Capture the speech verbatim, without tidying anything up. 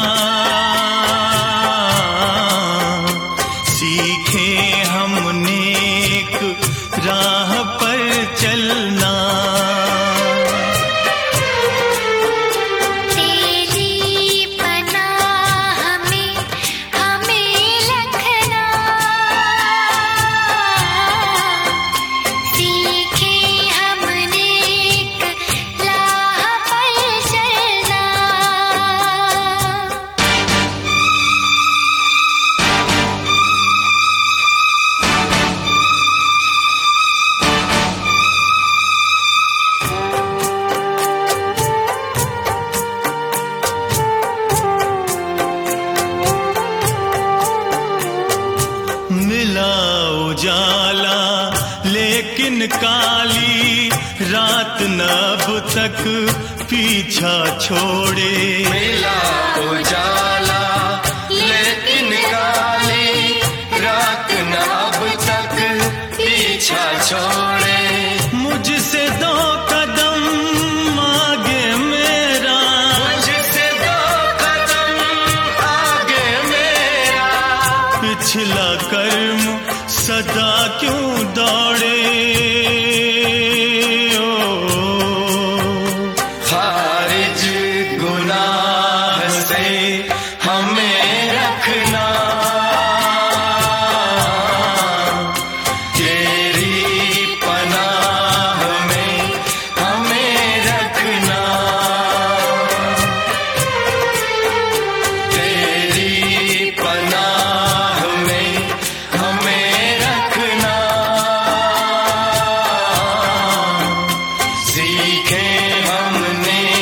सीखे हम नेक राह पर चलना। उजाला लेकिन काली रात न अब तक पीछा छोड़े। मिला उजाला लेकिन काली रात न अब तक पीछा छोड़े। मुझसे दो कदम आगे मेरा, मुझसे दो कदम आगे मेरा, पिछला कर्म सदा क्यों दौड़े। ओ खारिज गुनाह से हमें रखना, तेरी पनाह में हमें रखना, तेरी पनाह में हमें रखना। सीखे हमने